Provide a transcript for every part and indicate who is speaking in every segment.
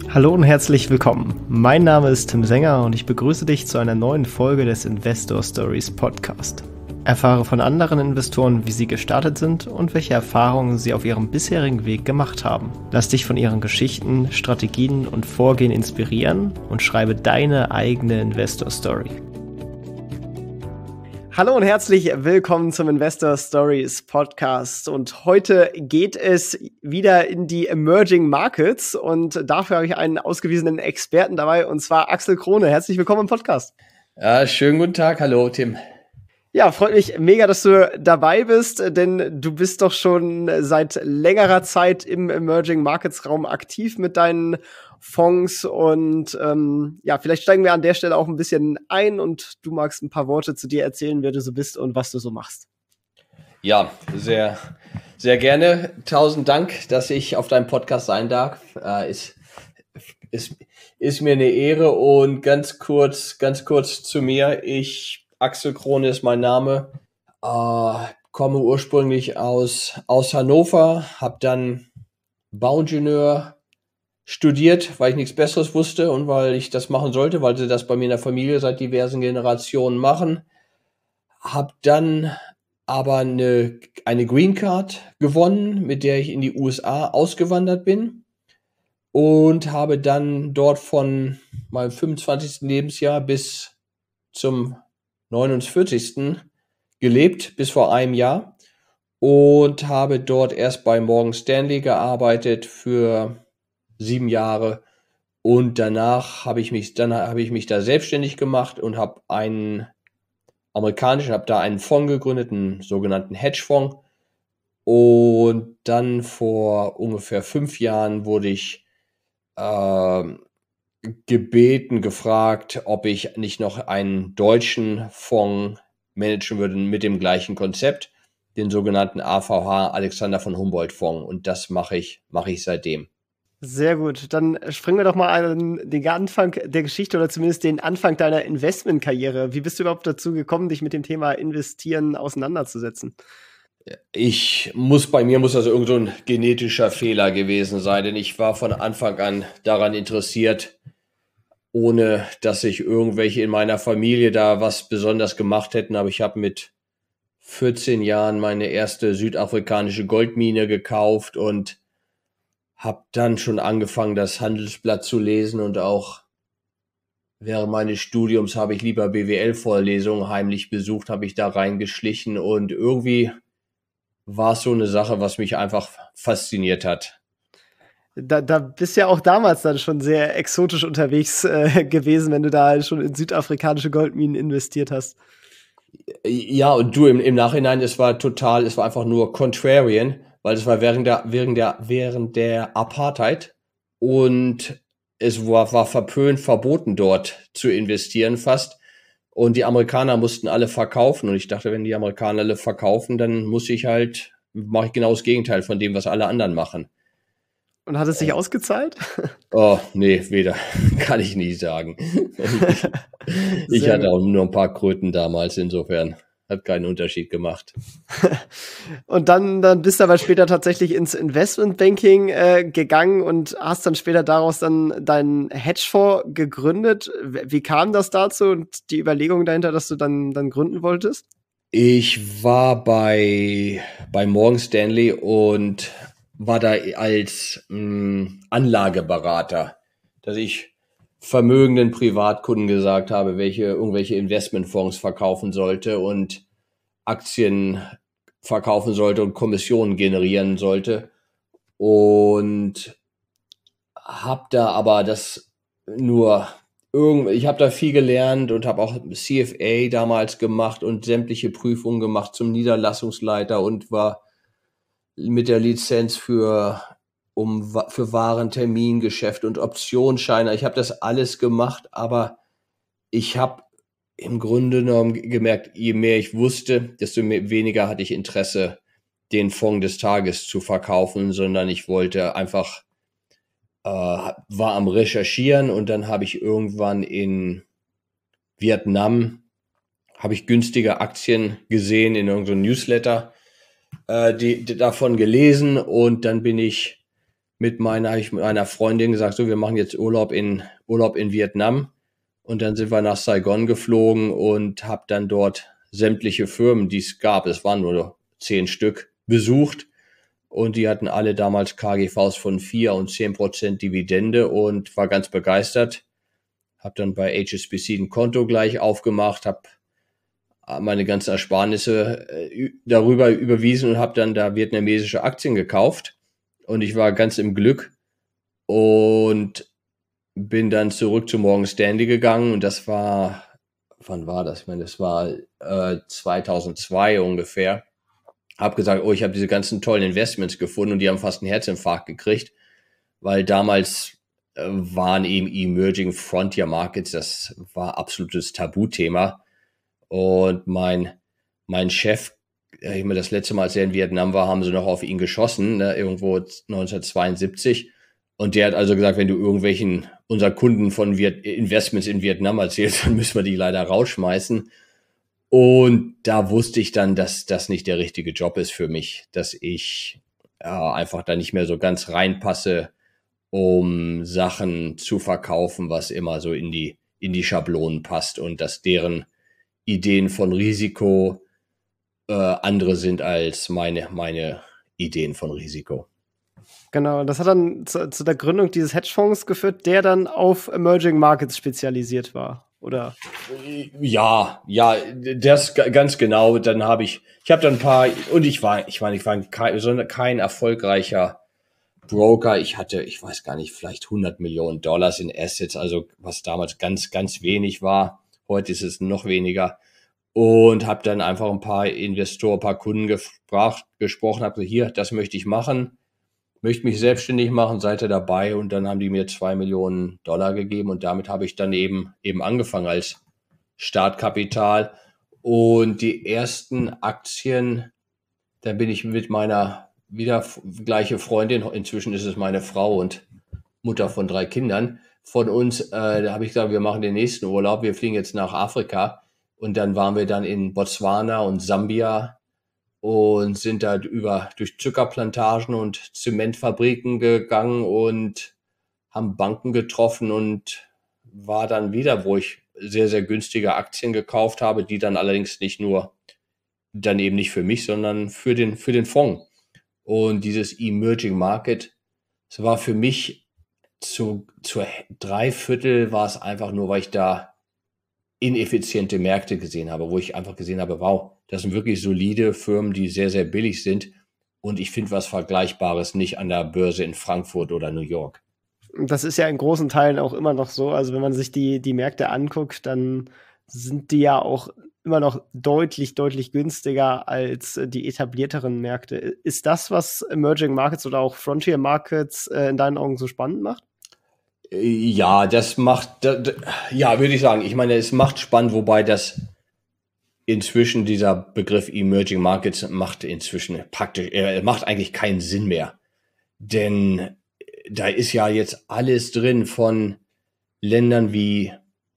Speaker 1: Hallo und herzlich willkommen. Mein Name ist Tim Sänger und ich begrüße dich zu einer neuen Folge des Investor Stories Podcast. Erfahre von anderen Investoren, wie sie gestartet sind und welche Erfahrungen sie auf ihrem bisherigen Weg gemacht haben. Lass dich von ihren Geschichten, Strategien und Vorgehen inspirieren und schreibe deine eigene Investor Story. Hallo und herzlich willkommen zum Investor Stories Podcast. Und heute geht es wieder in die Emerging Markets und dafür habe ich einen ausgewiesenen Experten dabei, und zwar Axel Krone. Herzlich willkommen im Podcast.
Speaker 2: Ja, schönen guten Tag. Hallo, Tim.
Speaker 1: Ja, freut mich mega, dass du dabei bist, denn du bist doch schon seit längerer Zeit im Emerging Markets Raum aktiv mit deinen Fonds und vielleicht steigen wir an der Stelle auch ein bisschen ein und du magst ein paar Worte zu dir erzählen, wer du so bist und was du so machst.
Speaker 2: Ja, sehr, sehr gerne. 1000 Dank, dass ich auf deinem Podcast sein darf. Ist mir eine Ehre und ganz kurz zu mir. Axel Krone ist mein Name, komme ursprünglich aus Hannover, habe dann Bauingenieur studiert, weil ich nichts Besseres wusste und weil ich das machen sollte, weil sie das bei mir in der Familie seit diversen Generationen machen. Habe dann aber eine Green Card gewonnen, mit der ich in die USA ausgewandert bin und habe dann dort von meinem 25. Lebensjahr bis zum 49. gelebt, bis vor einem Jahr, und habe dort erst bei Morgan Stanley gearbeitet für 7 Jahre und danach habe ich mich da selbstständig gemacht und habe da einen Fonds gegründet, einen sogenannten Hedgefonds, und dann vor ungefähr 5 Jahren wurde ich gefragt, ob ich nicht noch einen deutschen Fonds managen würde mit dem gleichen Konzept, den sogenannten AVH Alexander von Humboldt Fonds, und das mache ich seitdem.
Speaker 1: Sehr gut, dann springen wir doch mal an den Anfang der Geschichte oder zumindest den Anfang deiner Investmentkarriere. Wie bist du überhaupt dazu gekommen, dich mit dem Thema Investieren auseinanderzusetzen?
Speaker 2: Bei mir muss also irgend so ein genetischer Fehler gewesen sein, denn ich war von Anfang an daran interessiert, ohne dass sich irgendwelche in meiner Familie da was besonders gemacht hätten. Aber ich habe mit 14 Jahren meine erste südafrikanische Goldmine gekauft und habe dann schon angefangen, das Handelsblatt zu lesen, und auch während meines Studiums habe ich lieber BWL-Vorlesungen heimlich besucht, habe ich da reingeschlichen, und irgendwie war es so eine Sache, was mich einfach fasziniert hat.
Speaker 1: Da bist ja auch damals dann schon sehr exotisch unterwegs gewesen, wenn du da schon in südafrikanische Goldminen investiert hast.
Speaker 2: Ja, und du, im Nachhinein, es war einfach nur contrarian, weil es war während der Apartheid, und es war verboten, dort zu investieren fast. Und die Amerikaner mussten alle verkaufen. Und ich dachte, wenn die Amerikaner alle verkaufen, dann mache ich genau das Gegenteil von dem, was alle anderen machen.
Speaker 1: Und hat es sich ausgezahlt?
Speaker 2: Oh, nee, weder. Kann ich nicht sagen. Ich
Speaker 1: Sehr
Speaker 2: hatte
Speaker 1: gut.
Speaker 2: auch nur ein paar Kröten damals, insofern hat keinen Unterschied gemacht.
Speaker 1: Und dann bist du aber später tatsächlich ins Investmentbanking gegangen und hast dann später daraus dann deinen Hedgefonds gegründet. Wie kam das dazu und die Überlegung dahinter, dass du dann gründen wolltest?
Speaker 2: Ich war bei Morgan Stanley und war da als Anlageberater, dass ich vermögenden Privatkunden gesagt habe, irgendwelche Investmentfonds verkaufen sollte und Aktien verkaufen sollte und Kommissionen generieren sollte. Und habe da aber ich habe da viel gelernt und habe auch CFA damals gemacht und sämtliche Prüfungen gemacht zum Niederlassungsleiter und war mit der Lizenz für Warentermingeschäft und Optionsscheine. Ich habe das alles gemacht, aber ich habe im Grunde genommen gemerkt, je mehr ich wusste, desto weniger hatte ich Interesse, den Fonds des Tages zu verkaufen, sondern ich wollte einfach war am Recherchieren, und dann habe ich irgendwann in Vietnam günstige Aktien gesehen in irgendeinem Newsletter, die davon gelesen, und dann bin ich habe ich mit meiner Freundin gesagt, so, wir machen jetzt Urlaub in Vietnam. Und dann sind wir nach Saigon geflogen und habe dann dort sämtliche Firmen, die es gab, es waren nur 10 Stück, besucht. Und die hatten alle damals KGVs von 4 und 10% Dividende und war ganz begeistert. Habe dann bei HSBC ein Konto gleich aufgemacht, habe meine ganzen Ersparnisse darüber überwiesen und habe dann da vietnamesische Aktien gekauft. Und ich war ganz im Glück und bin dann zurück zu Morgan Stanley gegangen. Und das war, wann war das? Ich meine, das war 2002 ungefähr. Habe gesagt, oh, ich habe diese ganzen tollen Investments gefunden und die haben fast einen Herzinfarkt gekriegt, weil damals waren eben Emerging Frontier Markets, das war absolutes Tabuthema. Und mein Chef, ich meine, das letzte Mal, als er in Vietnam war, haben sie noch auf ihn geschossen, ne, irgendwo 1972. Und der hat also gesagt, wenn du irgendwelchen unserer Kunden von Investments in Vietnam erzählst, dann müssen wir die leider rausschmeißen. Und da wusste ich dann, dass das nicht der richtige Job ist für mich, dass ich einfach da nicht mehr so ganz reinpasse, um Sachen zu verkaufen, was immer so in die Schablonen passt und dass deren Ideen von Risiko andere sind als meine Ideen von Risiko.
Speaker 1: Genau, das hat dann zu der Gründung dieses Hedgefonds geführt, der dann auf Emerging Markets spezialisiert war, oder?
Speaker 2: Ja, das ganz genau. Dann habe ich habe dann ein paar, und ich war kein erfolgreicher Broker. Ich hatte, ich weiß gar nicht, vielleicht $100 Millionen in Assets, also was damals ganz, ganz wenig war. Heute ist es noch weniger. Und habe dann einfach ein paar Investoren, ein paar Kunden gesprochen, habe gesagt, hier, das möchte ich machen, möchte mich selbstständig machen, seid ihr dabei? Und dann haben die mir $2 Millionen gegeben und damit habe ich dann eben angefangen als Startkapital. Und die ersten Aktien, da bin ich mit meiner wieder gleiche Freundin, inzwischen ist es meine Frau und Mutter von 3 Kindern, von uns, da habe ich gesagt, wir machen den nächsten Urlaub, wir fliegen jetzt nach Afrika. Und dann waren wir dann in Botswana und Sambia und sind da durch Zuckerplantagen und Zementfabriken gegangen und haben Banken getroffen und war dann wieder, wo ich sehr, sehr günstige Aktien gekauft habe, die dann allerdings dann eben nicht für mich, sondern für den Fonds. Und dieses Emerging Market, das war für mich zur 3/4 war es einfach nur, weil ich da ineffiziente Märkte gesehen habe, wo ich einfach gesehen habe, wow, das sind wirklich solide Firmen, die sehr, sehr billig sind. Und ich finde was Vergleichbares nicht an der Börse in Frankfurt oder New York.
Speaker 1: Das ist ja in großen Teilen auch immer noch so. Also wenn man sich die Märkte anguckt, dann sind die ja auch immer noch deutlich, deutlich günstiger als die etablierteren Märkte. Ist das, was Emerging Markets oder auch Frontier Markets in deinen Augen so spannend macht?
Speaker 2: Ja, das macht, ja, würde ich sagen. Ich meine, es macht spannend, wobei das inzwischen dieser Begriff Emerging Markets macht inzwischen praktisch, macht eigentlich keinen Sinn mehr. Denn da ist ja jetzt alles drin von Ländern wie,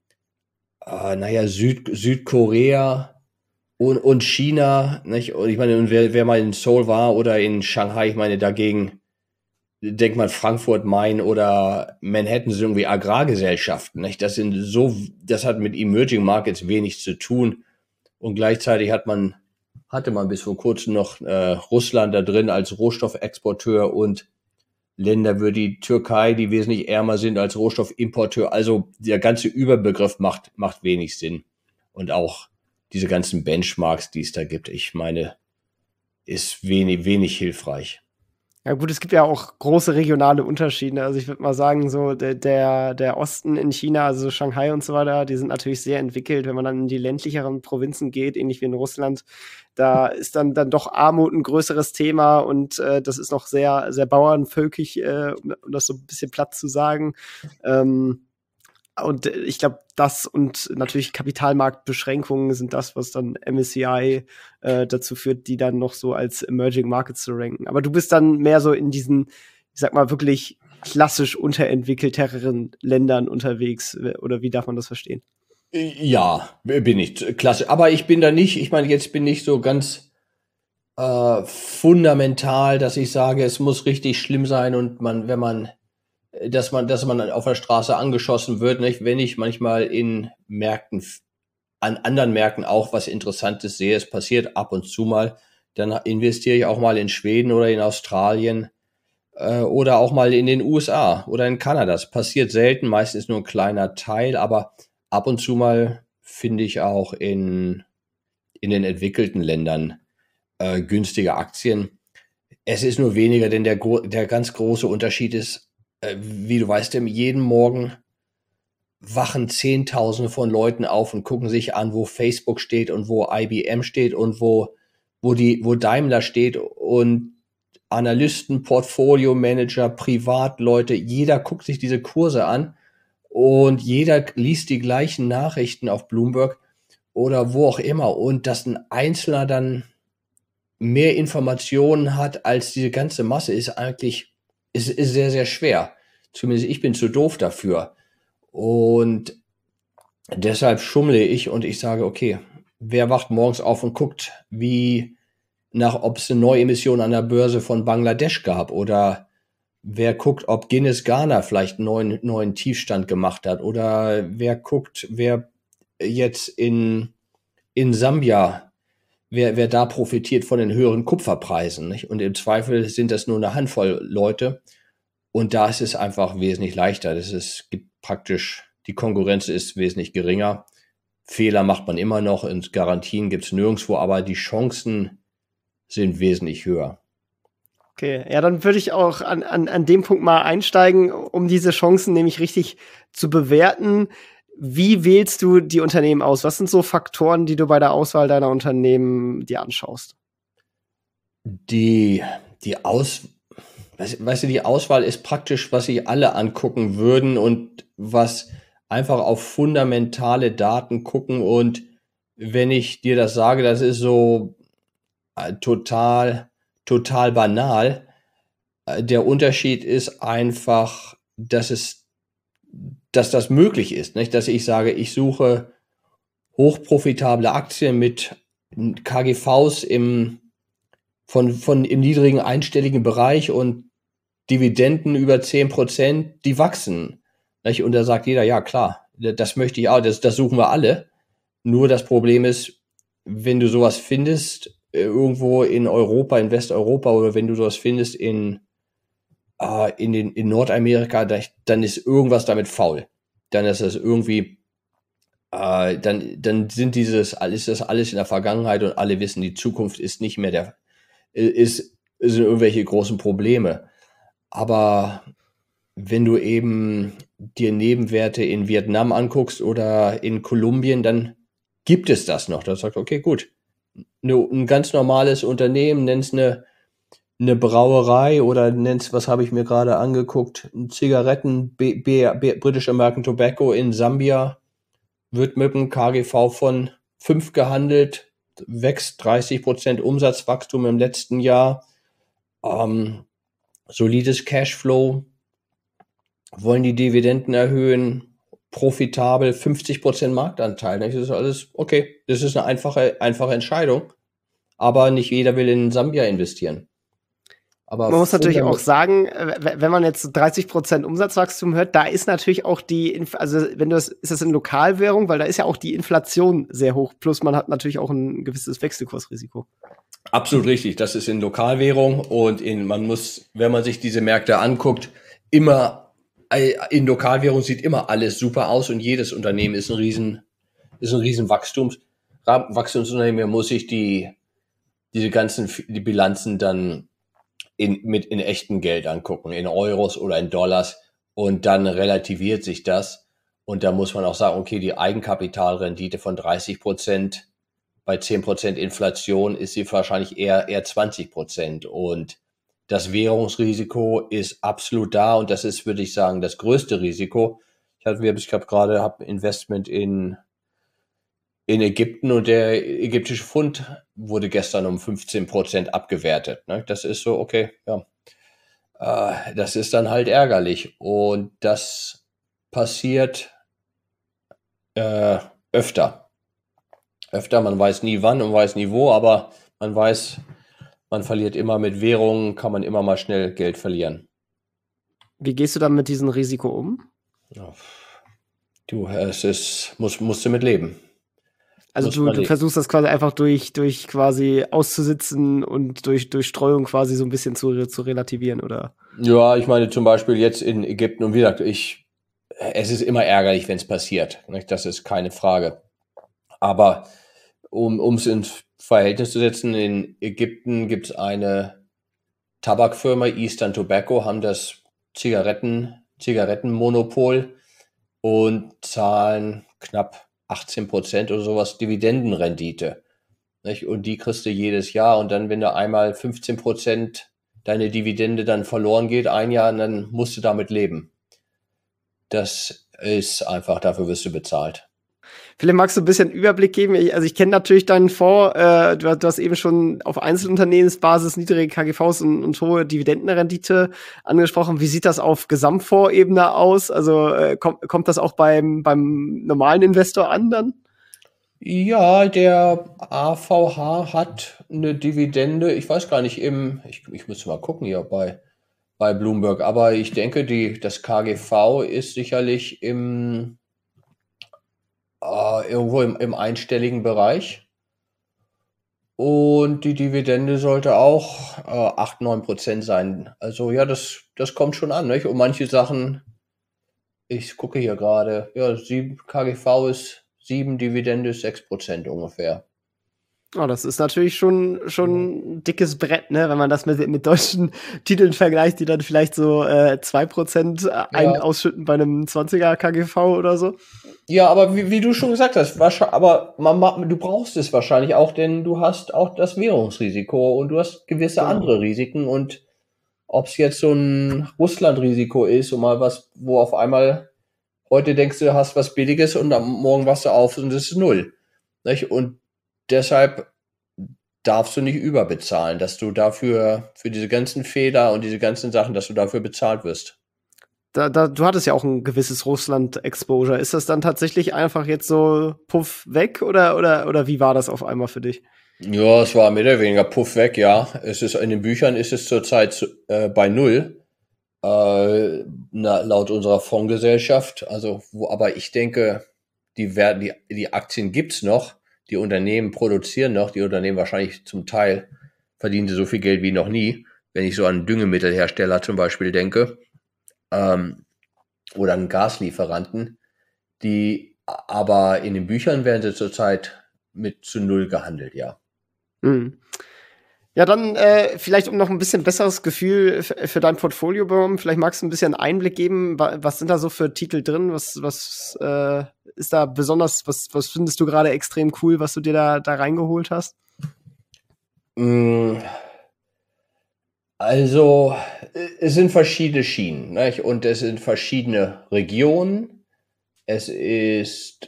Speaker 2: Südkorea und China, nicht? Und ich meine, wer mal in Seoul war oder in Shanghai, ich meine, dagegen denkt man Frankfurt, Main oder Manhattan sind irgendwie Agrargesellschaften, nicht? Das hat mit Emerging Markets wenig zu tun. Und gleichzeitig hatte man bis vor kurzem noch Russland da drin als Rohstoffexporteur und Länder wie die Türkei, die wesentlich ärmer sind als Rohstoffimporteur. Also der ganze Überbegriff macht wenig Sinn. Und auch diese ganzen Benchmarks, die es da gibt, ich meine, ist wenig hilfreich.
Speaker 1: Ja gut, es gibt ja auch große regionale Unterschiede. Also ich würde mal sagen, so der Osten in China, also Shanghai und so weiter, die sind natürlich sehr entwickelt. Wenn man dann in die ländlicheren Provinzen geht, ähnlich wie in Russland, da ist dann doch Armut ein größeres Thema und das ist noch sehr, sehr bauernvölkig, um das so ein bisschen platt zu sagen. Und ich glaube, das und natürlich Kapitalmarktbeschränkungen sind das, was dann MSCI dazu führt, die dann noch so als Emerging Markets zu ranken. Aber du bist dann mehr so in diesen, ich sag mal, wirklich klassisch unterentwickelteren Ländern unterwegs. Oder wie darf man das verstehen?
Speaker 2: Ja, bin ich. Klasse. Aber ich bin da nicht, ich meine, jetzt bin ich so ganz fundamental, dass ich sage, es muss richtig schlimm sein und dass man auf der Straße angeschossen wird, nicht? Wenn ich manchmal in Märkten, an anderen Märkten auch was Interessantes sehe, es passiert ab und zu mal, dann investiere ich auch mal in Schweden oder in Australien, oder auch mal in den USA oder in Kanada. Das passiert selten, meistens nur ein kleiner Teil, aber ab und zu mal finde ich auch in den entwickelten Ländern günstige Aktien. Es ist nur weniger, denn der ganz große Unterschied ist, wie du weißt, jeden Morgen wachen Zehntausende von Leuten auf und gucken sich an, wo Facebook steht und wo IBM steht und wo Daimler steht und Analysten, Portfolio-Manager, Privatleute, jeder guckt sich diese Kurse an und jeder liest die gleichen Nachrichten auf Bloomberg oder wo auch immer und dass ein Einzelner dann mehr Informationen hat als diese ganze Masse, ist sehr, sehr schwer. Zumindest ich bin zu doof dafür. Und deshalb schummle ich und ich sage, okay, wer wacht morgens auf und guckt, ob es eine Neuemission an der Börse von Bangladesch gab oder wer guckt, ob Guinness Ghana vielleicht einen neuen Tiefstand gemacht hat oder wer guckt, wer jetzt in Sambia, wer da profitiert von den höheren Kupferpreisen, nicht? Und im Zweifel sind das nur eine Handvoll Leute und da ist es einfach wesentlich leichter. Gibt praktisch, die Konkurrenz ist wesentlich geringer. Fehler macht man immer noch und Garantien gibt es nirgendwo, aber die Chancen sind wesentlich höher.
Speaker 1: Okay, ja, dann würde ich auch an dem Punkt mal einsteigen, um diese Chancen nämlich richtig zu bewerten. Wie wählst du die Unternehmen aus? Was sind so Faktoren, die du bei der Auswahl deiner Unternehmen dir anschaust?
Speaker 2: Die Weißt du, die Auswahl ist praktisch, was sich alle angucken würden und was einfach auf fundamentale Daten gucken. Und wenn ich dir das sage, das ist so total banal. Der Unterschied ist einfach, dass das möglich ist, nicht? Dass ich sage, ich suche hochprofitable Aktien mit KGVs im niedrigen einstelligen Bereich und Dividenden über 10%, die wachsen. Nicht? Und da sagt jeder, ja klar, das möchte ich auch, das suchen wir alle. Nur das Problem ist, wenn du sowas findest, irgendwo in Europa, in Westeuropa oder wenn du sowas findest in Nordamerika, dann ist irgendwas damit faul. Dann ist das irgendwie, dann ist das alles in der Vergangenheit und alle wissen, die Zukunft ist nicht mehr sind irgendwelche großen Probleme. Aber wenn du eben dir Nebenwerte in Vietnam anguckst oder in Kolumbien, dann gibt es das noch. Da sagt, okay, gut, ein ganz normales Unternehmen, nenn's eine Brauerei oder nenn's, was habe ich mir gerade angeguckt, Zigaretten, British American Tobacco in Sambia, wird mit einem KGV von 5 gehandelt, wächst 30% Umsatzwachstum im letzten Jahr, solides Cashflow, wollen die Dividenden erhöhen, profitabel, 50% Marktanteil. Das ist alles okay. Das ist eine einfache Entscheidung. Aber nicht jeder will in Sambia investieren. Aber
Speaker 1: man muss natürlich auch sagen, wenn man jetzt 30% Umsatzwachstum hört, da ist natürlich auch also ist das in Lokalwährung, weil da ist ja auch die Inflation sehr hoch, plus man hat natürlich auch ein gewisses Wechselkursrisiko.
Speaker 2: Absolut richtig, das ist in Lokalwährung und man muss, wenn man sich diese Märkte anguckt, immer in Lokalwährung sieht immer alles super aus und jedes Unternehmen ist ein riesen Wachstumsunternehmen. Man muss sich die Bilanzen dann in echtem Geld angucken, in Euros oder in Dollars und dann relativiert sich das und da muss man auch sagen, okay, die Eigenkapitalrendite von 30%, bei 10% Inflation ist sie wahrscheinlich eher 20% und das Währungsrisiko ist absolut da und das ist, würde ich sagen, das größte Risiko. Ich habe gerade Investment in Ägypten und der ägyptische Pfund wurde gestern um 15% abgewertet. Ne? Das ist so, okay, ja. Das ist dann halt ärgerlich. Und das passiert öfter. Man weiß nie wann und weiß nie wo, aber man weiß, man verliert immer mit Währungen, kann man immer mal schnell Geld verlieren.
Speaker 1: Wie gehst du dann mit diesem Risiko um?
Speaker 2: Ja. Musst du mit leben.
Speaker 1: Also du versuchst das quasi einfach durch quasi auszusitzen und durch Streuung quasi so ein bisschen zu relativieren, oder?
Speaker 2: Ja, ich meine zum Beispiel jetzt in Ägypten und wie gesagt, es ist immer ärgerlich, wenn es passiert. Nicht? Das ist keine Frage. Aber um es ins Verhältnis zu setzen, in Ägypten gibt es eine Tabakfirma, Eastern Tobacco, haben das Zigarettenmonopol und zahlen knapp 18% oder sowas Dividendenrendite. Nicht? Und die kriegst du jedes Jahr. Und dann, wenn du einmal 15% deine Dividende dann verloren geht, ein Jahr, dann musst du damit leben. Das ist einfach, dafür wirst du bezahlt.
Speaker 1: Philipp, magst du ein bisschen Überblick geben? Ich kenne natürlich deinen Fonds. Du hast eben schon auf Einzelunternehmensbasis niedrige KGVs und hohe Dividendenrendite angesprochen. Wie sieht das auf Gesamtfondsebene aus? Also kommt das auch beim normalen Investor an dann?
Speaker 2: Ja, der AVH hat eine Dividende, ich weiß gar nicht, ich muss mal gucken hier bei Bloomberg, aber ich denke, das KGV ist sicherlich irgendwo im einstelligen Bereich. Und die Dividende sollte auch 8-9% sein. Also ja, das kommt schon an, nicht? Und manche Sachen, ich gucke hier gerade, ja, KGV ist 7, Dividende ist 6% ungefähr.
Speaker 1: Oh, das ist natürlich schon ein dickes Brett, ne? Wenn man das mit deutschen Titeln vergleicht, die dann vielleicht so 2% ausschütten bei einem 20er KGV oder so.
Speaker 2: Ja, aber wie du schon gesagt hast, aber du brauchst es wahrscheinlich auch, denn du hast auch das Währungsrisiko und du hast gewisse andere Risiken. Und ob es jetzt so ein Russland-Risiko ist und mal was, wo auf einmal heute denkst du hast was Billiges und am Morgen wachst du auf und es ist 0. Nicht? Und deshalb darfst du nicht überbezahlen, dass du dafür, für diese ganzen Fehler und diese ganzen Sachen, dass du dafür bezahlt wirst.
Speaker 1: Du hattest ja auch ein gewisses Russland-Exposure. Ist das dann tatsächlich einfach jetzt so puff weg oder wie war das auf einmal für dich?
Speaker 2: Ja, es war mehr oder weniger puff weg, ja. In den Büchern ist es zurzeit bei 0, laut unserer Fondsgesellschaft. Aber ich denke, die Aktien gibt's noch, die Unternehmen produzieren noch, die Unternehmen wahrscheinlich zum Teil verdienen sie so viel Geld wie noch nie, wenn ich so an Düngemittelhersteller zum Beispiel denke. Oder einen Gaslieferanten, aber in den Büchern werden sie zurzeit mit zu 0 gehandelt, ja.
Speaker 1: Mhm. Ja, dann vielleicht, um noch ein bisschen besseres Gefühl für dein Portfolio bekommen, vielleicht magst du ein bisschen Einblick geben, was sind da so für Titel drin, was ist da besonders, was findest du gerade extrem cool, was du dir da reingeholt hast?
Speaker 2: Also, es sind verschiedene Schienen, nicht? Und es sind verschiedene Regionen. Es ist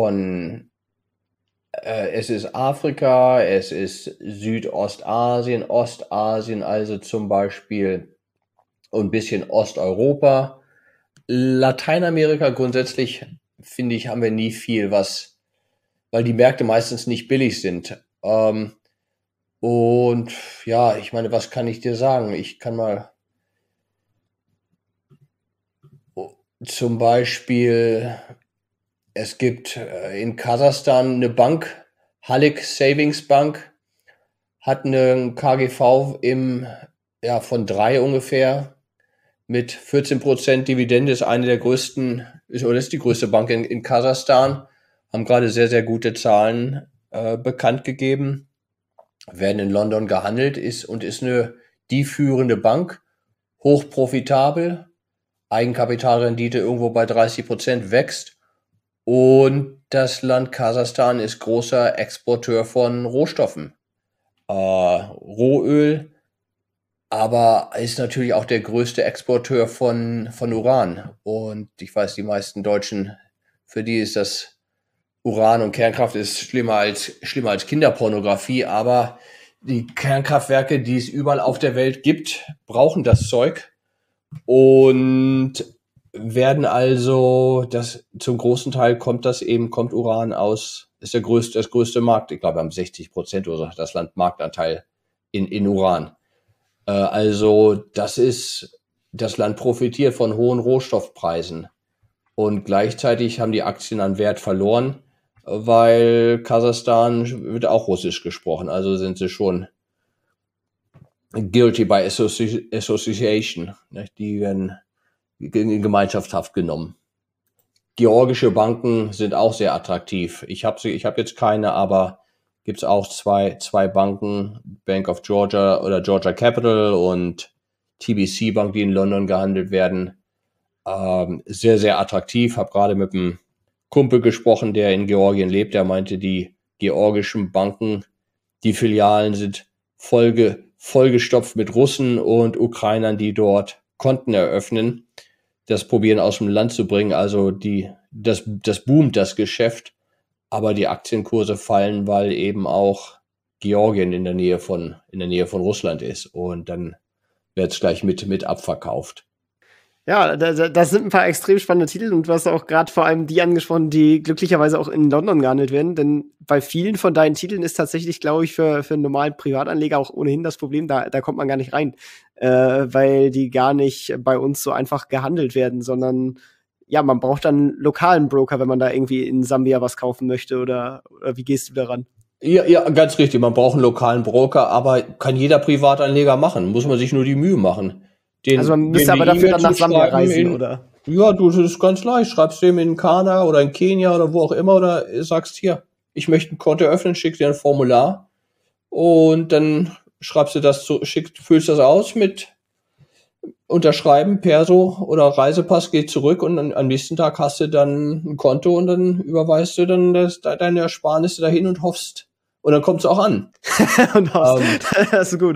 Speaker 2: Afrika, es ist Südostasien, Ostasien, also zum Beispiel, und ein bisschen Osteuropa. Lateinamerika grundsätzlich, finde ich, haben wir nie viel, weil die Märkte meistens nicht billig sind. Und ja, ich meine, was kann ich dir sagen? Ich kann mal zum Beispiel, es gibt in Kasachstan eine Bank, Halyk Savings Bank, hat einen KGV von 3 ungefähr mit 14% Dividende, ist eine der größten, ist die größte Bank in Kasachstan, haben gerade sehr, sehr gute Zahlen bekannt gegeben, werden in London gehandelt, ist die führende Bank, hochprofitabel, Eigenkapitalrendite irgendwo bei 30% wächst und das Land Kasachstan ist großer Exporteur von Rohstoffen, Rohöl, aber ist natürlich auch der größte Exporteur von Uran. Und ich weiß, die meisten Deutschen, für die ist das Uran und Kernkraft ist schlimmer als Kinderpornografie, aber die Kernkraftwerke, die es überall auf der Welt gibt, brauchen das Zeug und werden also, zum großen Teil kommt Uran aus, ist das größte Markt, ich glaube, haben 60% oder so, das Land Marktanteil in Uran. Also das Land profitiert von hohen Rohstoffpreisen. Und gleichzeitig haben die Aktien an Wert verloren, weil Kasachstan wird auch Russisch gesprochen. Also sind sie schon guilty by association. Die werden in Gemeinschaftshaft genommen. Georgische Banken sind auch sehr attraktiv. Ich habe jetzt keine, aber gibt es auch zwei Banken, Bank of Georgia oder Georgia Capital und TBC Bank, die in London gehandelt werden. Sehr, sehr attraktiv. Habe gerade mit einem Kumpel gesprochen, der in Georgien lebt. Der meinte, die georgischen Banken, die Filialen sind vollgestopft mit Russen und Ukrainern, die dort Konten eröffnen, das probieren aus dem Land zu bringen. Also das boomt, das Geschäft, aber die Aktienkurse fallen, weil eben auch Georgien in der Nähe von Russland ist und dann wird es gleich mit abverkauft.
Speaker 1: Ja, das sind ein paar extrem spannende Titel und du hast auch gerade vor allem die angesprochen, die glücklicherweise auch in London gehandelt werden, denn bei vielen von deinen Titeln ist tatsächlich, glaube ich, für einen normalen Privatanleger auch ohnehin das Problem, da kommt man gar nicht rein, weil die gar nicht bei uns so einfach gehandelt werden, sondern ja, man braucht dann einen lokalen Broker, wenn man da irgendwie in Sambia was kaufen möchte oder wie gehst du daran?
Speaker 2: Ja, ganz richtig, man braucht einen lokalen Broker, aber kann jeder Privatanleger machen, muss man sich nur die Mühe machen.
Speaker 1: Also man müsste aber dafür dann nach Sambia reisen, oder?
Speaker 2: Ja, das ist ganz leicht. Schreibst dem in Ghana oder in Kenia oder wo auch immer oder sagst hier, ich möchte ein Konto öffnen, schickst dir ein Formular und dann schreibst du das füllst das aus mit Unterschreiben, Perso oder Reisepass geht zurück und dann am nächsten Tag hast du dann ein Konto und dann überweist du dann deine Ersparnisse dahin und hoffst. Und dann kommt es auch an.
Speaker 1: Und das ist gut.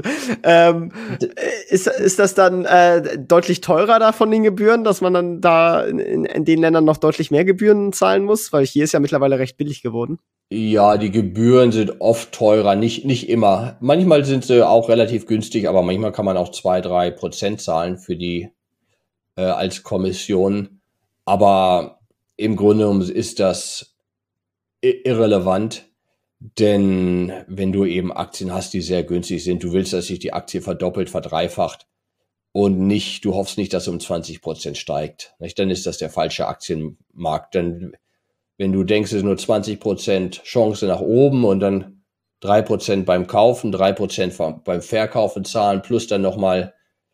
Speaker 1: Ist das dann deutlich teurer da von den Gebühren, dass man dann da in den Ländern noch deutlich mehr Gebühren zahlen muss? Weil hier ist ja mittlerweile recht billig geworden.
Speaker 2: Ja, die Gebühren sind oft teurer, nicht immer. Manchmal sind sie auch relativ günstig, aber manchmal kann man auch 2-3% zahlen für die als Kommission. Aber im Grunde genommen ist das irrelevant. Denn wenn du eben Aktien hast, die sehr günstig sind, du willst, dass sich die Aktie verdoppelt, verdreifacht und du hoffst nicht, dass sie um 20% steigt. Nicht? Dann ist das der falsche Aktienmarkt. Denn wenn du denkst, es ist nur 20% Chance nach oben und dann 3% beim Kaufen, 3% beim Verkaufen zahlen, plus dann nochmal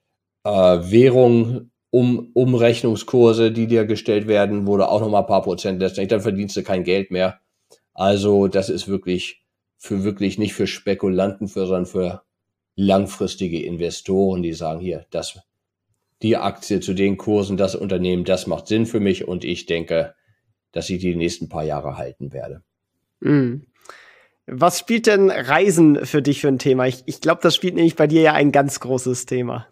Speaker 2: Währung, Umrechnungskurse, die dir gestellt werden, wo du auch nochmal ein paar Prozent lässt, dann verdienst du kein Geld mehr. Also das ist wirklich nicht für Spekulanten, sondern für langfristige Investoren, die sagen, hier, die Aktie zu den Kursen, das Unternehmen, das macht Sinn für mich und ich denke, dass ich die nächsten paar Jahre halten werde.
Speaker 1: Mhm. Was spielt denn Reisen für dich für ein Thema? Ich glaube, das spielt nämlich bei dir ja ein ganz großes Thema.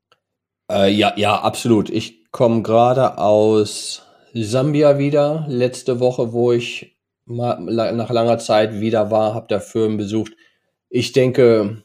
Speaker 2: Ja, absolut. Ich komme gerade aus Sambia wieder, letzte Woche, wo ich mal nach langer Zeit wieder war, habe da Firmen besucht. Ich denke,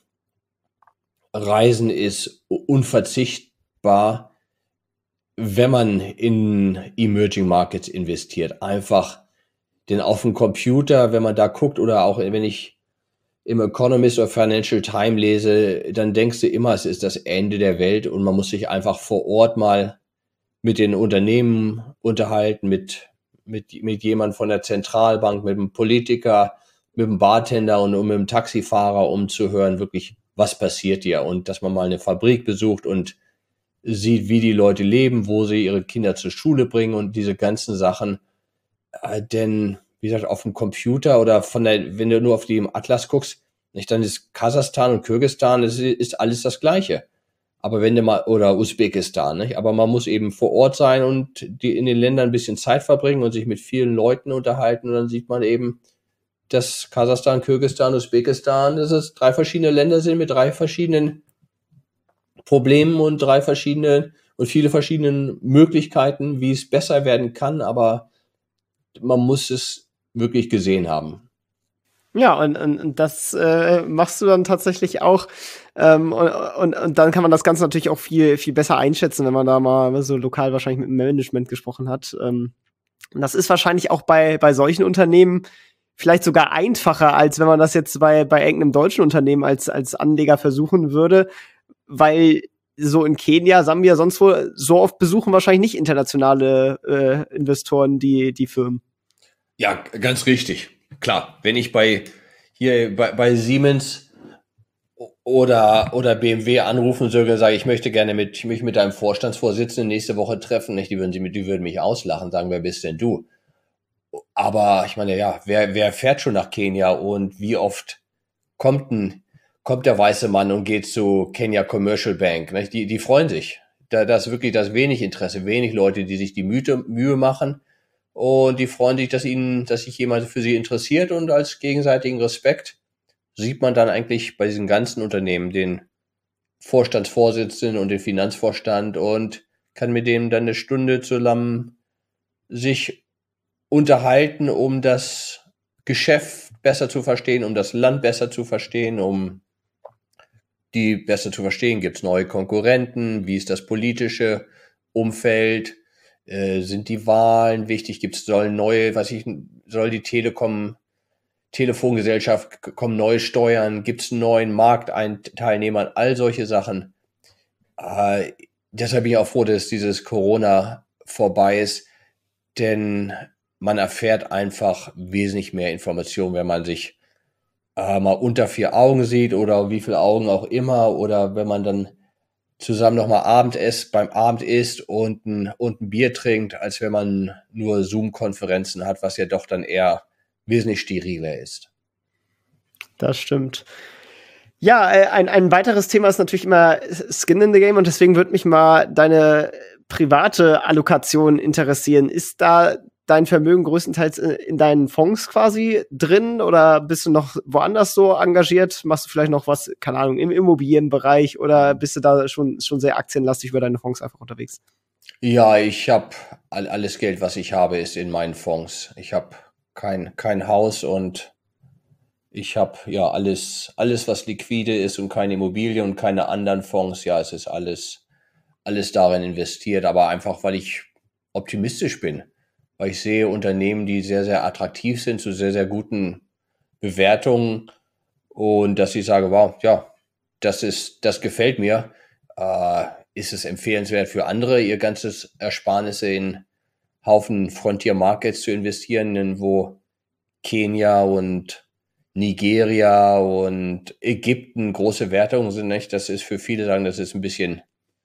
Speaker 2: Reisen ist unverzichtbar, wenn man in Emerging Markets investiert. Einfach, denn auf dem Computer, wenn man da guckt oder auch wenn ich im Economist oder Financial Times lese, dann denkst du immer, es ist das Ende der Welt und man muss sich einfach vor Ort mal mit den Unternehmen unterhalten, mit jemand von der Zentralbank, mit einem Politiker, mit einem Bartender und mit einem Taxifahrer, um zu hören, wirklich, was passiert hier und dass man mal eine Fabrik besucht und sieht, wie die Leute leben, wo sie ihre Kinder zur Schule bringen und diese ganzen Sachen. Denn, wie gesagt, auf dem Computer oder wenn du nur auf die im Atlas guckst, nicht, dann ist Kasachstan und Kirgisistan, das ist alles das Gleiche. Aber wenn du mal, oder Usbekistan, nicht? Aber man muss eben vor Ort sein und in den Ländern ein bisschen Zeit verbringen und sich mit vielen Leuten unterhalten und dann sieht man eben, dass Kasachstan, Kirgisistan, Usbekistan, dass es 3 verschiedene Länder sind mit 3 verschiedenen Problemen und viele verschiedene Möglichkeiten, wie es besser werden kann, aber man muss es wirklich gesehen haben.
Speaker 1: Ja, und das machst du dann tatsächlich auch. Und dann kann man das Ganze natürlich auch viel, viel besser einschätzen, wenn man da mal so lokal wahrscheinlich mit dem Management gesprochen hat. Und das ist wahrscheinlich auch bei solchen Unternehmen vielleicht sogar einfacher, als wenn man das jetzt bei irgendeinem deutschen Unternehmen als Anleger versuchen würde, weil so in Kenia, Sambia, sonst wo, so oft besuchen wahrscheinlich nicht internationale Investoren die Firmen.
Speaker 2: Ja, ganz richtig. Klar, wenn ich bei Siemens oder BMW anrufen soll, sage ich möchte gerne mich mit einem Vorstandsvorsitzenden nächste Woche treffen, nicht? Die würden mich auslachen, sagen, wer bist denn du? Aber ich meine, ja, wer fährt schon nach Kenia und wie oft kommt der weiße Mann und geht zu Kenya Commercial Bank? Nicht? Die freuen sich. Da ist wirklich das wenig Interesse, wenig Leute, die sich die Mühe machen. Und die freuen sich, dass sich jemand für sie interessiert, und als gegenseitigen Respekt sieht man dann eigentlich bei diesen ganzen Unternehmen den Vorstandsvorsitzenden und den Finanzvorstand und kann mit dem dann eine Stunde zusammen sich unterhalten, um das Geschäft besser zu verstehen, um das Land besser zu verstehen, um die besser zu verstehen. Gibt es neue Konkurrenten? Wie ist das politische Umfeld? Sind die Wahlen wichtig? Soll die Telefongesellschaft kommen neue Steuern? Gibt es einen neuen Marktteilnehmer? All solche Sachen. Deshalb bin ich auch froh, dass dieses Corona vorbei ist, denn man erfährt einfach wesentlich mehr Informationen, wenn man sich mal unter 4 Augen sieht oder wie viele Augen auch immer, oder wenn man dann zusammen nochmal beim Abend isst und ein Bier trinkt, als wenn man nur Zoom-Konferenzen hat, was ja doch dann eher wesentlich steriler ist.
Speaker 1: Das stimmt. Ja, ein weiteres Thema ist natürlich immer Skin in the Game, und deswegen würde mich mal deine private Allokation interessieren. Ist da dein Vermögen größtenteils in deinen Fonds quasi drin, oder bist du noch woanders so engagiert? Machst du vielleicht noch was, keine Ahnung, im Immobilienbereich, oder bist du da schon sehr aktienlastig über deine Fonds einfach unterwegs?
Speaker 2: Ja, ich habe alles Geld, was ich habe, ist in meinen Fonds. Ich habe kein Haus, und ich habe ja alles, was liquide ist und keine Immobilie und keine anderen Fonds. Ja, es ist alles darin investiert, aber einfach, weil ich optimistisch bin. Weil ich sehe Unternehmen, die sehr, sehr attraktiv sind, zu sehr, sehr guten Bewertungen, und dass ich sage, wow, ja, das gefällt mir. Ist es empfehlenswert für andere, ihr ganzes Ersparnisse in Haufen Frontier Markets zu investieren, wo Kenia und Nigeria und Ägypten große Wertungen sind, nicht? Das ist für viele, sagen, das ist ein bisschen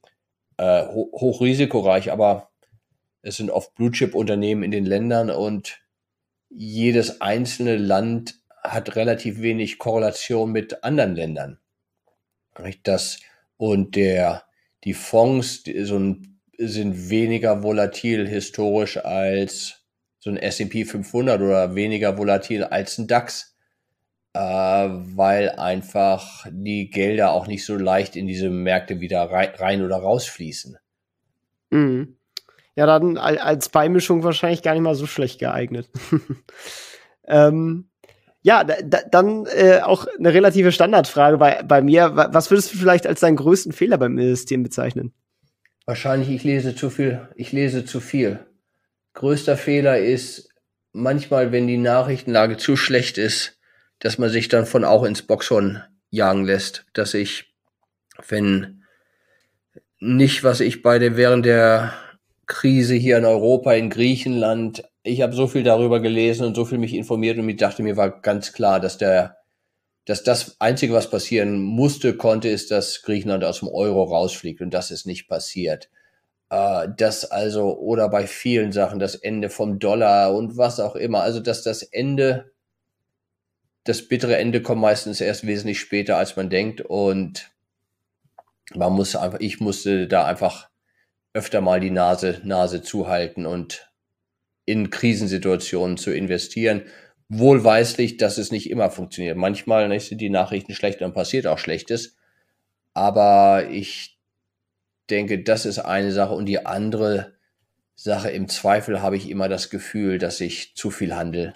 Speaker 2: hochrisikoreich, aber es sind oft Blue-Chip-Unternehmen in den Ländern, und jedes einzelne Land hat relativ wenig Korrelation mit anderen Ländern. Die Fonds sind weniger volatil historisch als so ein S&P 500 oder weniger volatil als ein DAX, weil einfach die Gelder auch nicht so leicht in diese Märkte wieder rein oder rausfließen.
Speaker 1: Mhm. Ja, dann als Beimischung wahrscheinlich gar nicht mal so schlecht geeignet. Ja, dann auch eine relative Standardfrage bei mir. Was würdest du vielleicht als deinen größten Fehler beim Investieren bezeichnen?
Speaker 2: Wahrscheinlich, ich lese zu viel. Größter Fehler ist manchmal, wenn die Nachrichtenlage zu schlecht ist, dass man sich dann von auch ins Boxhorn jagen lässt. Dass ich, wenn nicht, was ich während der Krise hier in Europa, in Griechenland, ich habe so viel darüber gelesen und so viel mich informiert, und ich dachte, mir war ganz klar, dass das Einzige, was passieren konnte, ist, dass Griechenland aus dem Euro rausfliegt, und das ist nicht passiert. Oder bei vielen Sachen das Ende vom Dollar und was auch immer, also dass das bittere Ende kommt meistens erst wesentlich später, als man denkt, und ich musste da einfach öfter mal die Nase zuhalten und in Krisensituationen zu investieren. Wohlweislich, dass es nicht immer funktioniert. Manchmal sind die Nachrichten schlecht, dann passiert auch Schlechtes. Aber ich denke, das ist eine Sache. Und die andere Sache, im Zweifel habe ich immer das Gefühl, dass ich zu viel handle.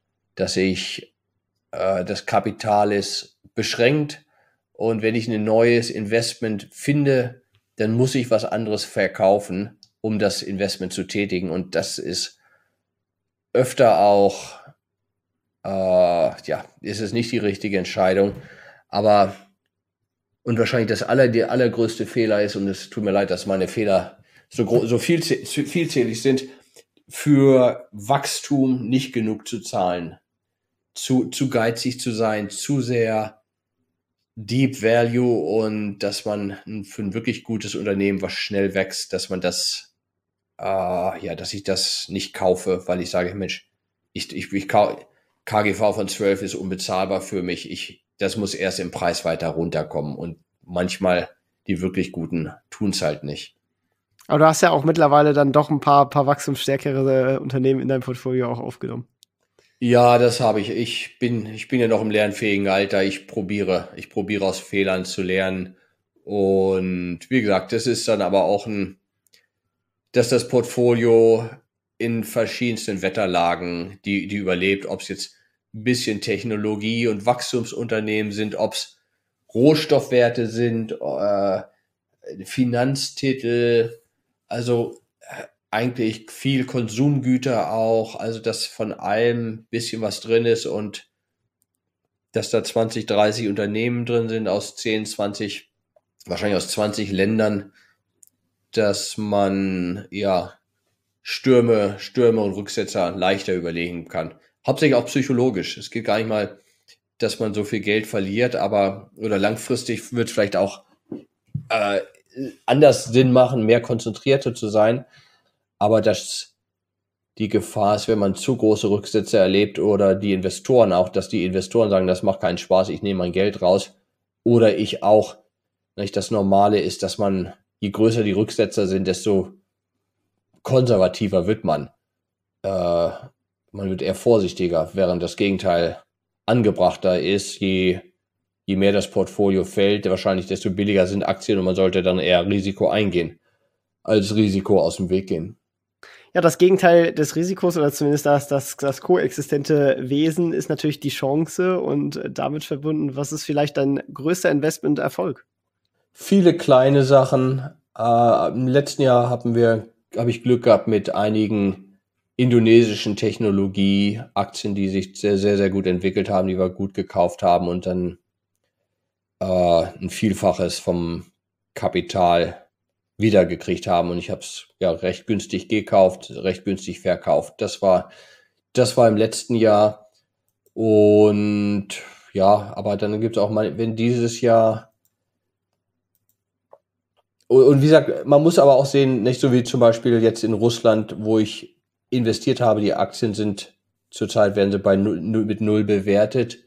Speaker 2: Das Kapital ist beschränkt. Und wenn ich ein neues Investment finde, dann muss ich was anderes verkaufen, um das Investment zu tätigen. Und das ist öfter auch ist es nicht die richtige Entscheidung. Aber, und wahrscheinlich der allergrößte Fehler ist, und es tut mir leid, dass meine Fehler so vielzählig sind, für Wachstum nicht genug zu zahlen, zu geizig zu sein, zu sehr Deep Value, und dass man für ein wirklich gutes Unternehmen, was schnell wächst, dass man dass ich das nicht kaufe, weil ich sage, Mensch, KGV von 12 ist unbezahlbar für mich. Das muss erst im Preis weiter runterkommen, und manchmal die wirklich guten tun es halt nicht.
Speaker 1: Aber du hast ja auch mittlerweile dann doch ein paar wachstumsstärkere Unternehmen in deinem Portfolio auch aufgenommen.
Speaker 2: Ja, das habe ich. Ich bin ja noch im lernfähigen Alter. Ich probiere aus Fehlern zu lernen. Und wie gesagt, das ist dann aber auch dass das Portfolio in verschiedensten Wetterlagen, die überlebt, ob es jetzt ein bisschen Technologie- und Wachstumsunternehmen sind, ob es Rohstoffwerte sind, Finanztitel, also eigentlich viel Konsumgüter auch, also dass von allem ein bisschen was drin ist, und dass da 20, 30 Unternehmen drin sind aus 10, 20, wahrscheinlich aus 20 Ländern, dass man Stürme und Rücksetzer leichter überlegen kann. Hauptsächlich auch psychologisch. Es geht gar nicht mal, dass man so viel Geld verliert, oder langfristig wird es vielleicht auch anders Sinn machen, mehr konzentrierter zu sein. Aber dass die Gefahr ist, wenn man zu große Rücksätze erlebt, oder die Investoren auch, dass die Investoren sagen, das macht keinen Spaß, ich nehme mein Geld raus. Oder ich auch. Nicht? Das Normale ist, dass man, je größer die Rücksetzer sind, desto konservativer wird man. Man wird eher vorsichtiger, während das Gegenteil angebrachter ist. Je mehr das Portfolio fällt, wahrscheinlich desto billiger sind Aktien, und man sollte dann eher Risiko eingehen, als Risiko aus dem Weg gehen.
Speaker 1: Ja, das Gegenteil des Risikos, oder zumindest das koexistente Wesen, ist natürlich die Chance, und damit verbunden, was ist vielleicht dein größter Investmenterfolg?
Speaker 2: Viele kleine Sachen. Im letzten Jahr habe ich Glück gehabt mit einigen indonesischen Technologieaktien, die sich sehr, sehr, sehr gut entwickelt haben, die wir gut gekauft haben und dann ein Vielfaches vom Kapital wiedergekriegt haben, und ich habe es recht günstig gekauft, recht günstig verkauft. Das war im letzten Jahr, und aber dann gibt es auch mal, wenn dieses Jahr, und wie gesagt, man muss aber auch sehen, nicht so wie zum Beispiel jetzt in Russland, wo ich investiert habe, die Aktien sind zurzeit, werden sie mit null bewertet.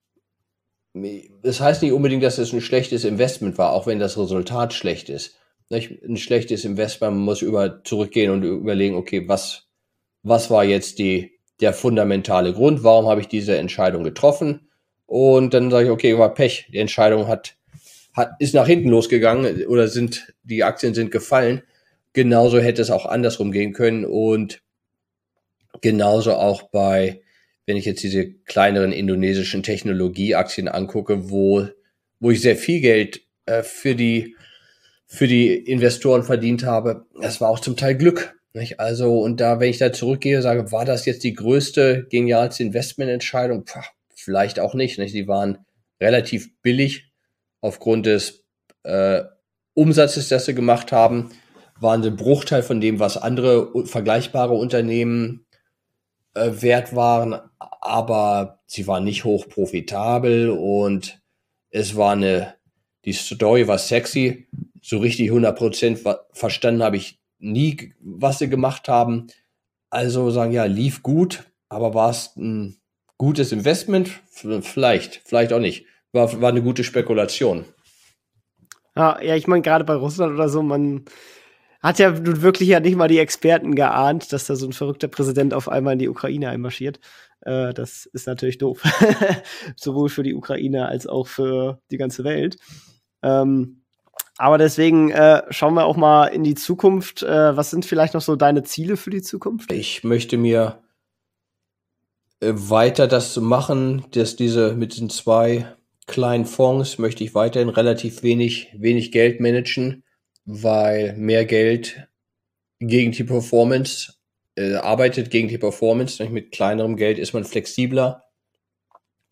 Speaker 2: Das heißt nicht unbedingt, dass es ein schlechtes Investment war, auch wenn das Resultat schlecht ist. Ein schlechtes Investment, man muss zurückgehen und überlegen, okay, was war jetzt der fundamentale Grund, warum habe ich diese Entscheidung getroffen? Und dann sage ich, okay, war Pech, die Entscheidung ist nach hinten losgegangen, oder die Aktien sind gefallen. Genauso hätte es auch andersrum gehen können, und genauso auch wenn ich jetzt diese kleineren indonesischen Technologieaktien angucke, wo ich sehr viel Geld für die Investoren verdient habe, das war auch zum Teil Glück. Nicht? Also, und wenn ich da zurückgehe, sage, war das jetzt die größte, genialste Investmententscheidung? Vielleicht auch nicht. Die waren relativ billig aufgrund des Umsatzes, das sie gemacht haben, waren sie ein Bruchteil von dem, was andere vergleichbare Unternehmen wert waren, aber sie waren nicht hoch profitabel, und die Story war sexy. So richtig 100% verstanden habe ich nie, was sie gemacht haben. Also sagen, ja, lief gut, aber war es ein gutes Investment? Vielleicht auch nicht. War eine gute Spekulation.
Speaker 1: Ja, ich meine, gerade bei Russland oder so, man hat ja nun wirklich nicht mal die Experten geahnt, dass da so ein verrückter Präsident auf einmal in die Ukraine einmarschiert. Das ist natürlich doof. Sowohl für die Ukraine als auch für die ganze Welt. Aber deswegen schauen wir auch mal in die Zukunft. Was sind vielleicht noch so deine Ziele für die Zukunft?
Speaker 2: Ich möchte mir weiter das machen, dass mit diesen 2 kleinen Fonds möchte ich weiterhin relativ wenig Geld managen, weil mehr Geld gegen die Performance arbeitet gegen die Performance. Mit kleinerem Geld ist man flexibler,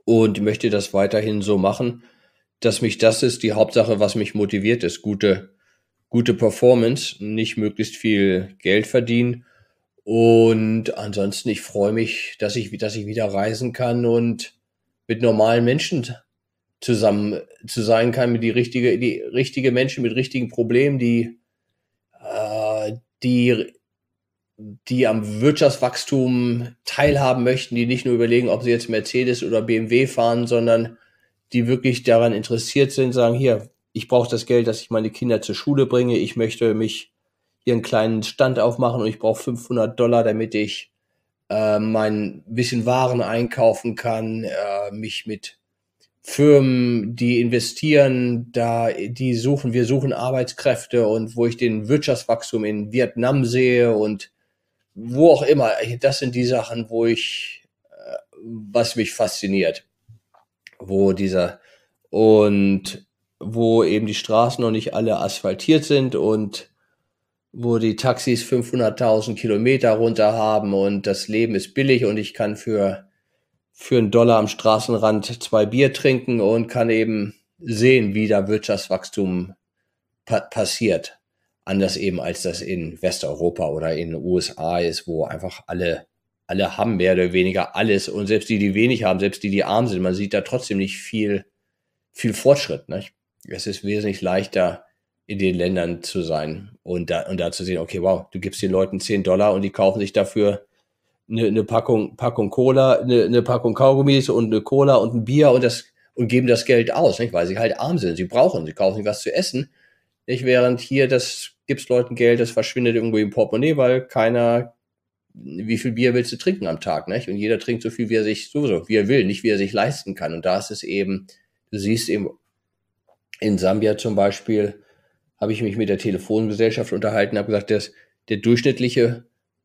Speaker 2: und möchte das weiterhin so machen, dass das ist die Hauptsache, was mich motiviert, ist gute Performance, nicht möglichst viel Geld verdienen. Und ansonsten, ich freue mich, dass ich wieder reisen kann und mit normalen Menschen zusammen zu sein kann, mit die richtige Menschen mit richtigen Problemen, die am Wirtschaftswachstum teilhaben möchten, die nicht nur überlegen, ob sie jetzt Mercedes oder BMW fahren, sondern die wirklich daran interessiert sind, sagen, hier, ich brauche das Geld, dass ich meine Kinder zur Schule bringe, ich möchte mich hier einen kleinen Stand aufmachen und ich brauche $500, damit ich mein bisschen Waren einkaufen kann, mich mit Firmen, die investieren, wir suchen Arbeitskräfte und wo ich den Wirtschaftswachstum in Vietnam sehe und wo auch immer. Das sind die Sachen, was mich fasziniert, wo eben die Straßen noch nicht alle asphaltiert sind und wo die Taxis 500.000 Kilometer runter haben und das Leben ist billig und ich kann für $1 am Straßenrand 2 Bier trinken und kann eben sehen, wie da Wirtschaftswachstum passiert. Anders eben, als das in Westeuropa oder in den USA ist, wo einfach alle haben mehr oder weniger alles und selbst die wenig haben, selbst die arm sind, man sieht da trotzdem nicht viel Fortschritt. Ne? Es ist wesentlich leichter, in den Ländern zu sein und da zu sehen, okay, wow, du gibst den Leuten $10 und die kaufen sich dafür eine Packung Cola, eine Packung Kaugummis und eine Cola und ein Bier und geben das Geld aus, nicht? Weil sie halt arm sind. Sie kaufen sich was zu essen. Nicht? Während hier, gibt's Leuten Geld, das verschwindet irgendwo im Portemonnaie, weil wie viel Bier willst du trinken am Tag, nicht? Und jeder trinkt so viel, wie er will, nicht wie er sich leisten kann. Und da ist es eben, du siehst eben, in Sambia zum Beispiel, habe ich mich mit der Telefongesellschaft unterhalten, habe gesagt, das durchschnittliche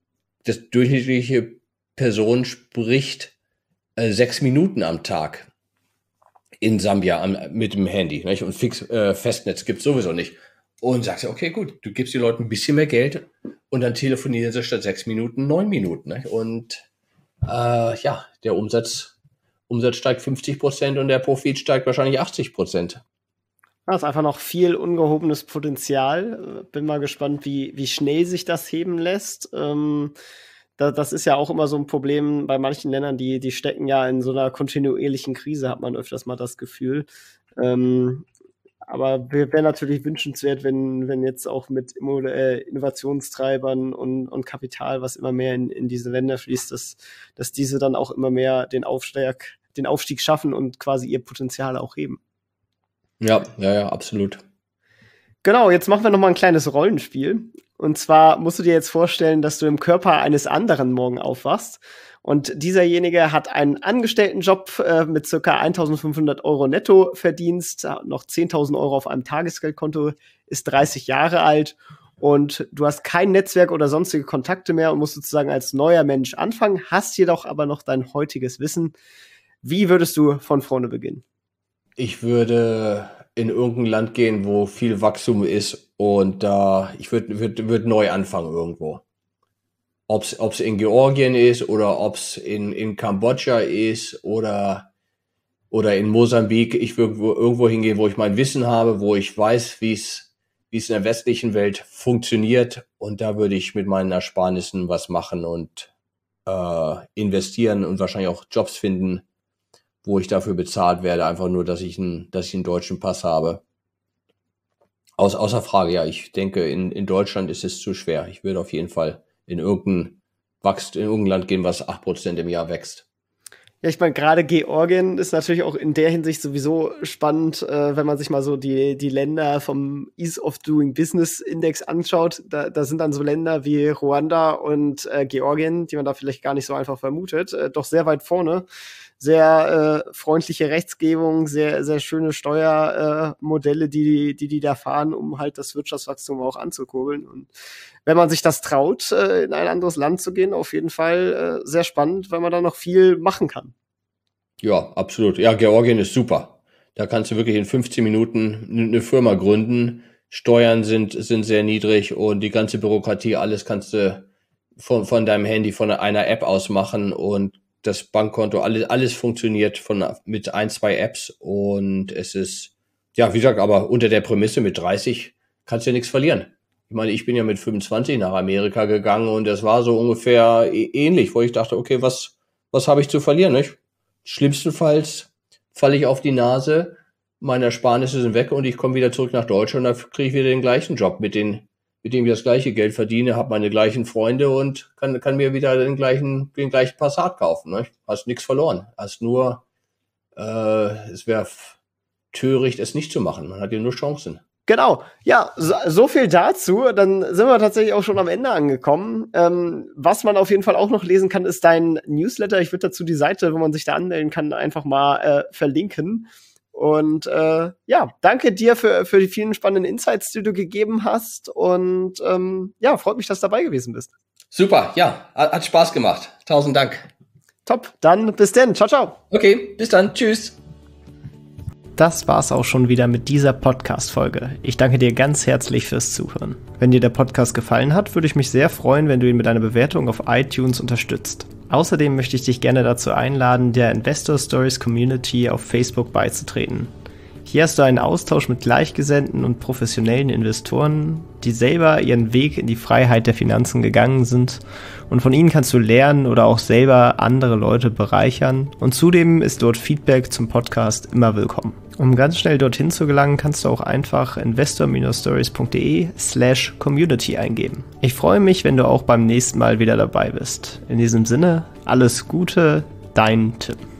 Speaker 2: Person spricht 6 Minuten am Tag in Sambia mit dem Handy, nicht? Und Festnetz gibt's sowieso nicht. Und sagst du, okay, gut, du gibst den Leuten ein bisschen mehr Geld und dann telefonieren sie statt 6 Minuten 9 Minuten. Nicht? Und der Umsatz steigt 50% und der Profit steigt wahrscheinlich 80%.
Speaker 1: Das ist einfach noch viel ungehobenes Potenzial. Bin mal gespannt, wie schnell sich das heben lässt. Das ist ja auch immer so ein Problem bei manchen Ländern, die stecken ja in so einer kontinuierlichen Krise, hat man öfters mal das Gefühl. Aber wäre natürlich wünschenswert, wenn jetzt auch mit Innovationstreibern und Kapital, was immer mehr in diese Länder fließt, dass diese dann auch immer mehr den Aufstieg schaffen und quasi ihr Potenzial auch heben.
Speaker 2: Ja, absolut.
Speaker 1: Genau, jetzt machen wir noch mal ein kleines Rollenspiel. Und zwar musst du dir jetzt vorstellen, dass du im Körper eines anderen morgen aufwachst. Und dieserjenige hat einen Angestelltenjob mit circa 1.500 € Nettoverdienst, noch 10.000 € auf einem Tagesgeldkonto, ist 30 Jahre alt und du hast kein Netzwerk oder sonstige Kontakte mehr und musst sozusagen als neuer Mensch anfangen, hast jedoch aber noch dein heutiges Wissen. Wie würdest du von vorne beginnen?
Speaker 2: Ich würde in irgendein Land gehen, wo viel Wachstum ist und ich würde neu anfangen irgendwo. Ob's in Georgien ist oder ob's in Kambodscha ist oder in Mosambik. Ich würde irgendwo hingehen, wo ich mein Wissen habe, wo ich weiß, wie es in der westlichen Welt funktioniert und da würde ich mit meinen Ersparnissen was machen und investieren und wahrscheinlich auch Jobs finden, wo ich dafür bezahlt werde, einfach nur, dass ich einen deutschen Pass habe. Außer Frage, ja, ich denke, in Deutschland ist es zu schwer. Ich würde auf jeden Fall in irgendein Land gehen, was 8% im Jahr wächst.
Speaker 1: Ja, ich meine, gerade Georgien ist natürlich auch in der Hinsicht sowieso spannend, wenn man sich mal so die Länder vom Ease of Doing Business Index anschaut. Da sind dann so Länder wie Ruanda und Georgien, die man da vielleicht gar nicht so einfach vermutet, doch sehr weit vorne. Sehr freundliche Rechtsgebung, sehr, sehr schöne Steuermodelle, die da fahren, um halt das Wirtschaftswachstum auch anzukurbeln. Und wenn man sich das traut, in ein anderes Land zu gehen, auf jeden Fall sehr spannend, weil man da noch viel machen kann.
Speaker 2: Ja, absolut. Ja, Georgien ist super. Da kannst du wirklich in 15 Minuten eine Firma gründen. Steuern sind sehr niedrig und die ganze Bürokratie, alles kannst du von deinem Handy, von einer App aus machen und das Bankkonto, alles funktioniert mit 1, 2 Apps und es ist, ja, wie gesagt, aber unter der Prämisse mit 30 kannst du ja nichts verlieren. Ich meine, ich bin ja mit 25 nach Amerika gegangen und das war so ungefähr ähnlich, wo ich dachte, okay, was habe ich zu verlieren, nicht? Schlimmstenfalls falle ich auf die Nase, meine Ersparnisse sind weg und ich komme wieder zurück nach Deutschland und dann kriege ich wieder den gleichen Job, mit dem ich das gleiche Geld verdiene, habe meine gleichen Freunde und kann mir wieder den gleichen Passat kaufen. Ne? Hast nichts verloren. Hast nur, es wäre töricht, es nicht zu machen. Man hat ja nur Chancen.
Speaker 1: Genau, ja, so viel dazu. Dann sind wir tatsächlich auch schon am Ende angekommen. Was man auf jeden Fall auch noch lesen kann, ist dein Newsletter. Ich würde dazu die Seite, wo man sich da anmelden kann, einfach mal verlinken. Und ja, danke dir für die vielen spannenden Insights, die du gegeben hast. Und ja, freut mich, dass du dabei gewesen bist.
Speaker 2: Super, ja, hat Spaß gemacht. 1000 Dank.
Speaker 1: Top, dann bis denn. Ciao, ciao.
Speaker 2: Okay, bis dann. Tschüss.
Speaker 1: Das war's auch schon wieder mit dieser Podcast-Folge. Ich danke dir ganz herzlich fürs Zuhören. Wenn dir der Podcast gefallen hat, würde ich mich sehr freuen, wenn du ihn mit einer Bewertung auf iTunes unterstützt. Außerdem möchte ich dich gerne dazu einladen, der Investor Stories Community auf Facebook beizutreten. Hier hast du einen Austausch mit Gleichgesinnten und professionellen Investoren, die selber ihren Weg in die Freiheit der Finanzen gegangen sind, und von ihnen kannst du lernen oder auch selber andere Leute bereichern, und zudem ist dort Feedback zum Podcast immer willkommen. Um ganz schnell dorthin zu gelangen, kannst du auch einfach investor-stories.de/community eingeben. Ich freue mich, wenn du auch beim nächsten Mal wieder dabei bist. In diesem Sinne, alles Gute, dein Tim.